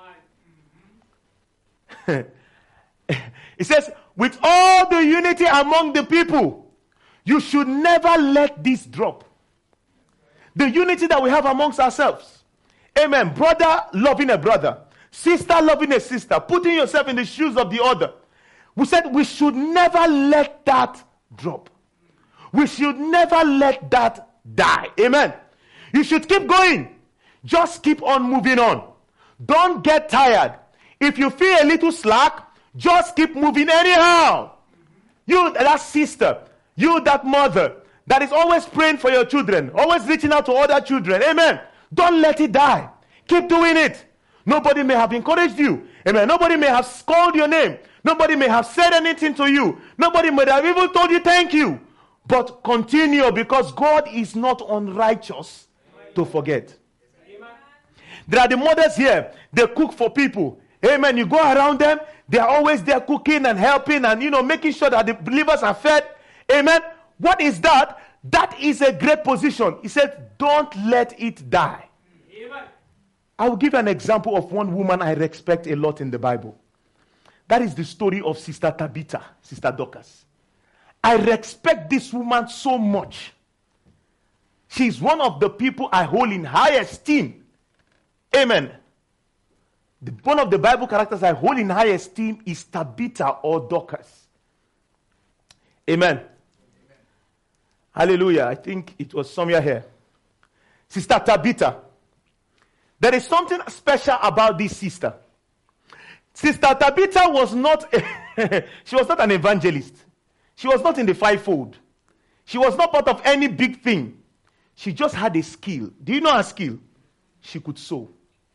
He says, with all the unity among the people, you should never let this drop. The unity that we have amongst ourselves. Amen. Brother loving a brother. Sister loving a sister. Putting yourself in the shoes of the other. We said we should never let that drop. We should never let that die. Amen. You should keep going. Just keep on moving on. Don't get tired. If you feel a little slack, just keep moving anyhow. You, that sister, you, that mother, that is always praying for your children, always reaching out to other children. Amen. Don't let it die. Keep doing it. Nobody may have encouraged you. Amen. Nobody may have called your name. Nobody may have said anything to you. Nobody may have even told you thank you. But continue, because God is not unrighteous to forget. Amen. There are the mothers here. They cook for people. Amen. You go around them. They are always there cooking and helping and, you know, making sure that the believers are fed. Amen. What is that? That is a great position. He said, don't let it die. Amen. I will give an example of one woman I respect a lot in the Bible. That is the story of Sister Tabitha, Sister Dorcas. I respect this woman so much. She's one of the people I hold in high esteem. Amen. The, one of the Bible characters I hold in high esteem is Tabitha or Dorcas. Amen. Amen. Hallelujah. I think it was somewhere here. Sister Tabitha. There is something special about this sister. Sister Tabitha was not, a she was not an evangelist. She was not in the fivefold. She was not part of any big thing. She just had a skill. Do you know her skill? She could sew.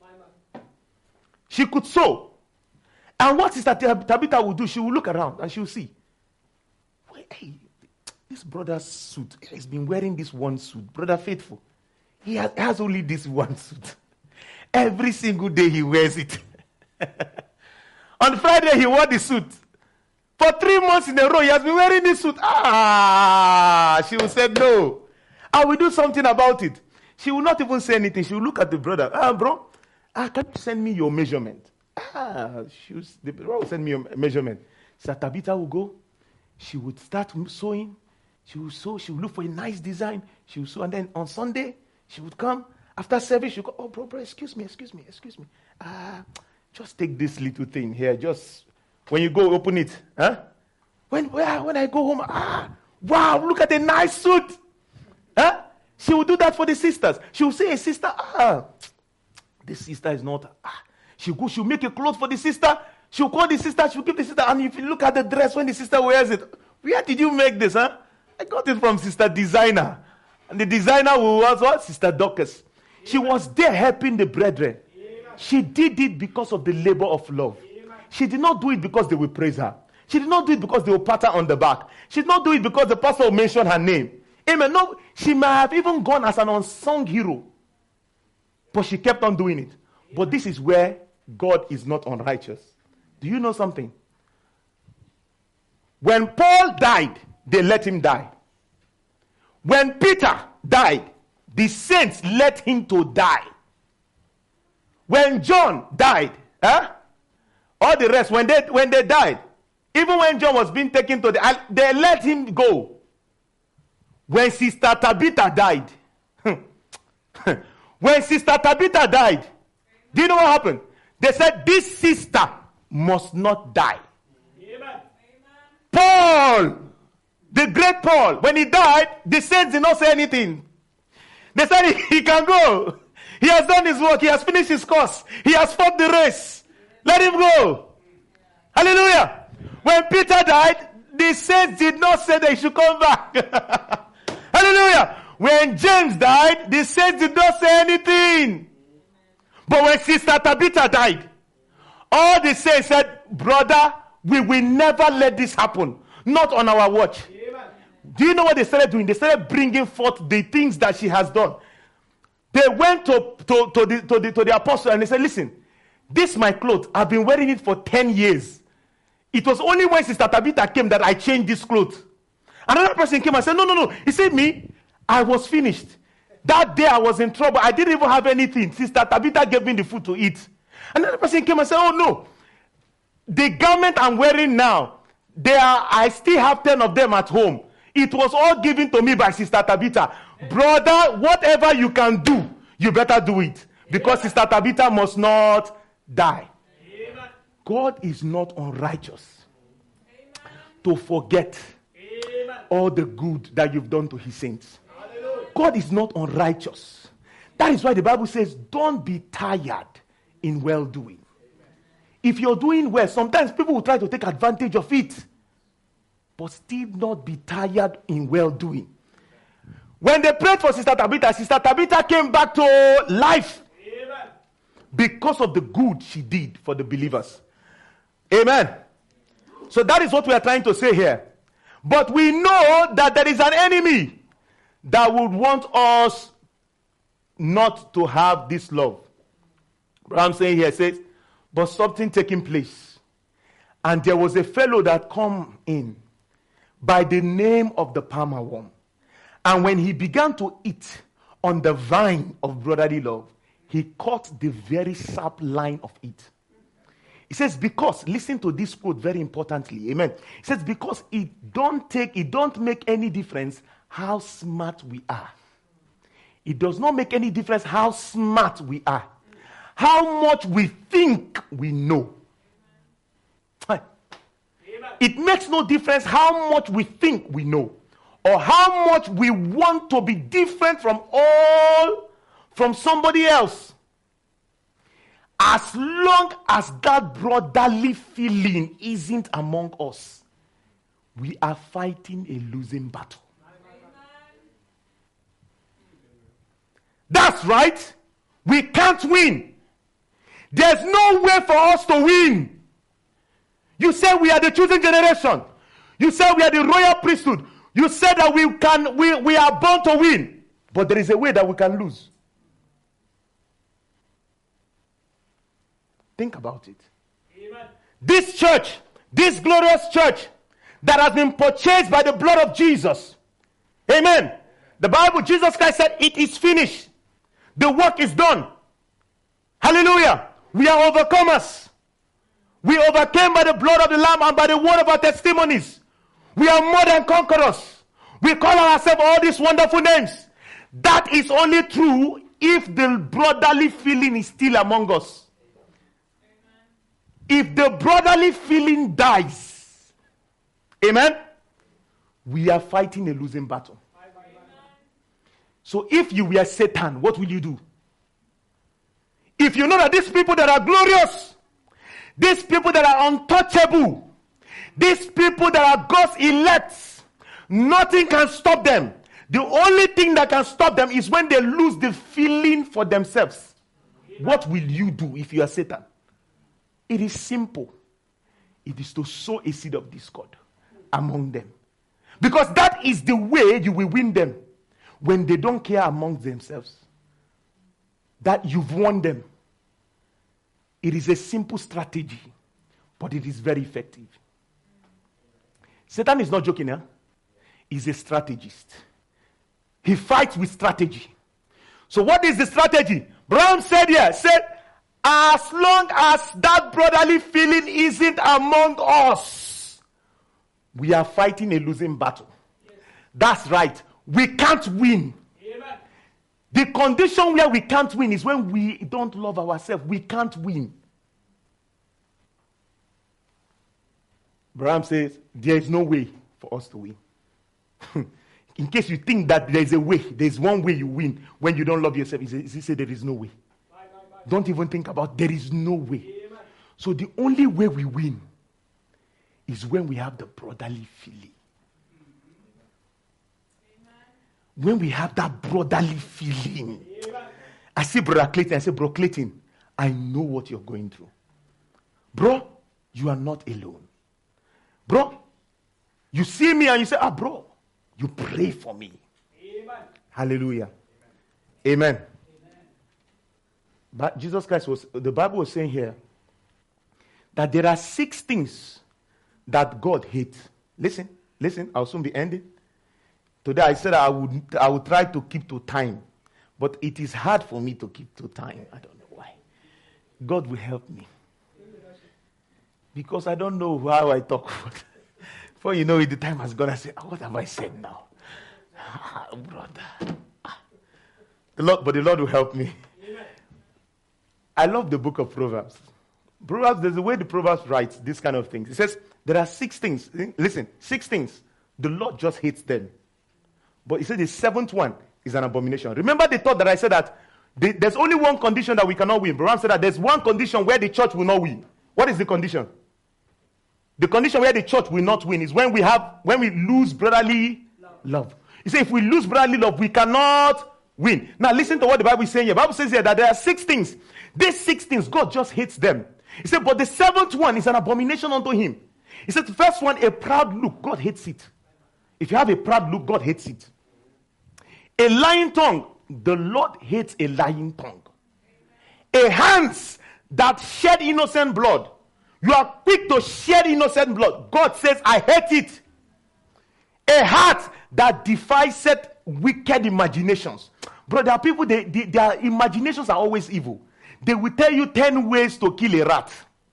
She could sew. And what Sister Tabitha would do, she would look around and she would see. Hey, this brother's suit, he's been wearing this one suit. Brother Faithful, he has, has only this one suit. Every single day he wears it. On Friday he wore the suit. For three months in a row, he has been wearing this suit. Ah, she will say, no. I will do something about it. She will not even say anything. She will look at the brother. Ah, bro, ah, can you send me your measurement? Ah, she will, the brother will send me your measurement. Sister Tabitha will go. She would start sewing. She will sew. She will look for a nice design. She will sew. And then on Sunday, she would come. After service, she would go, oh, bro, bro, excuse me, excuse me, excuse me. Ah, just take this little thing here. Just... When you go open it, huh? When, when I go home, ah, wow, look at the nice suit. Huh? She will do that for the sisters. She will say, a sister, ah, this sister is not, ah. She'll go, she'll make a cloth for the sister. She'll call the sister, she'll give the sister, and if you look at the dress when the sister wears it, where did you make this, huh? I got it from Sister Designer. And the designer was what? Sister Dorcas. She was there helping the brethren. She did it because of the labor of love. She did not do it because they will praise her. She did not do it because they will pat her on the back. She did not do it because the pastor will mention her name. Amen. No, she may have even gone as an unsung hero. But she kept on doing it. But this is where God is not unrighteous. Do you know something? When Paul died, they let him die. When Peter died, the saints let him to die. When John died, huh? All the rest, when they when they died, even when John was being taken to the, they let him go. When Sister Tabitha died, when Sister Tabitha died, do you know what happened? They said, this sister must not die. Amen. Paul, the great Paul, when he died, the saints did not say anything. They said he, he can go. He has done his work. He has finished his course. He has fought the race. Let him go. Hallelujah. When Peter died, the saints did not say they should come back. Hallelujah. When James died, the saints did not say anything. But when Sister Tabitha died, all the saints said, brother, we will never let this happen. Not on our watch. Amen. Do you know what they started doing? They started bringing forth the things that she has done. They went to, to, to, the, to, the, to the apostle and they said, listen, this my clothes. I've been wearing it for ten years. It was only when Sister Tabitha came that I changed this clothes. Another person came and said, no, no, no. He said, me, I was finished. That day I was in trouble. I didn't even have anything. Sister Tabitha gave me the food to eat. Another person came and said, oh no. The garment I'm wearing now, they are, I still have ten of them at home. It was all given to me by Sister Tabitha. Brother, whatever you can do, you better do it. Because Sister Tabitha must not die. Amen. God is not unrighteous. Amen. To forget Amen. All the good that you've done to his saints. Hallelujah. God is not unrighteous. That is why the Bible says, don't be tired in well-doing. If you're doing well, sometimes people will try to take advantage of it. But still not be tired in well-doing. When they prayed for Sister Tabitha, Sister Tabitha came back to life. Amen. Because of the good she did for the believers. Amen. So that is what we are trying to say here. But we know that there is an enemy that would want us not to have this love. What I'm saying here says, but something taking place. And there was a fellow that come in by the name of the palmer worm. And when he began to eat on the vine of brotherly love, he caught the very sharp line of it. He says, because, listen to this quote very importantly, amen. He says, because it don't take, it don't make any difference how smart we are. It does not make any difference how smart we are. How much we think we know. It makes no difference how much we think we know. Or how much we want to be different from all, from somebody else. As long as that brotherly feeling isn't among us, we are fighting a losing battle. That's right. We can't win. There's no way for us to win. You say we are the chosen generation. You say we are the royal priesthood. You said that we can, we, we are born to win. But there is a way that we can lose. Think about it. Amen. This church, this glorious church that has been purchased by the blood of Jesus. Amen. The Bible, Jesus Christ said, it is finished. The work is done. Hallelujah. We are overcomers. We overcame by the blood of the Lamb and by the word of our testimonies. We are more than conquerors. We call ourselves all these wonderful names. That is only true if the brotherly feeling is still among us. If the brotherly feeling dies, amen, we are fighting a losing battle. So if you were Satan, what will you do? If you know that these people that are glorious, these people that are untouchable, these people that are God's elect, nothing can stop them. The only thing that can stop them is when they lose the feeling for themselves. What will you do if you are Satan? It is simple. It is to sow a seed of discord among them. Because that is the way you will win them. When they don't care among themselves. That you've won them. It is a simple strategy. But it is very effective. Satan is not joking, huh? He's a strategist. He fights with strategy. So what is the strategy? Brown said here, said, as long as that brotherly feeling isn't among us, we are fighting a losing battle. Yes. That's right. We can't win. Amen. The condition where we can't win is when we don't love ourselves. We can't win. Abraham says, there is no way for us to win. In case you think that there is a way, there is one way you win when you don't love yourself. He says, he said there is no way. Bye, bye, bye. Don't even think about there is no way. Amen. So the only way we win is when we have the brotherly feeling. Amen. When we have that brotherly feeling. Amen. I see Brother Clayton, I say, Bro Clayton, I know what you're going through. Bro, you are not alone. Bro, you see me and you say, ah, bro, you pray for me. Amen. Hallelujah. Amen. Amen. But Jesus Christ was, the Bible was saying here that there are six things that God hates. Listen, listen, I'll soon be ending. Today I said I would, I would try to keep to time, but it is hard for me to keep to time. I don't know why. God will help me. Because I don't know how I talk. Before you know it, the time has gone. I say, oh, what have I said now? Ah, brother. Ah. The Lord, but the Lord will help me. Amen. I love the book of Proverbs. Proverbs, there's a way the Proverbs writes this kind of things. It says, there are six things. Listen, six things. The Lord just hates them. But he said the seventh one is an abomination. Remember the thought that I said that the, there's only one condition that we cannot win. Abraham said that there's one condition where the church will not win. What is the condition? The condition where the church will not win is when we have, when we lose brotherly love. love. He said if we lose brotherly love, we cannot win. Now listen to what the Bible is saying here. The Bible says here that there are six things. These six things, God just hates them. He said, but the seventh one is an abomination unto him. He said the first one, a proud look, God hates it. If you have a proud look, God hates it. A lying tongue, the Lord hates a lying tongue. A hands that shed innocent blood, you are quick to shed innocent blood. God says, I hate it. A heart that deviseth wicked imaginations. Bro, there are people, they, they, their imaginations are always evil. They will tell you ten ways to kill a rat.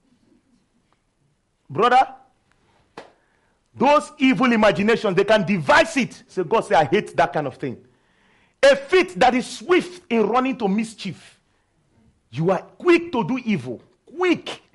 Brother, those evil imaginations, they can devise it. So God says, I hate that kind of thing. A feet that is swift in running to mischief. You are quick to do evil. Quick.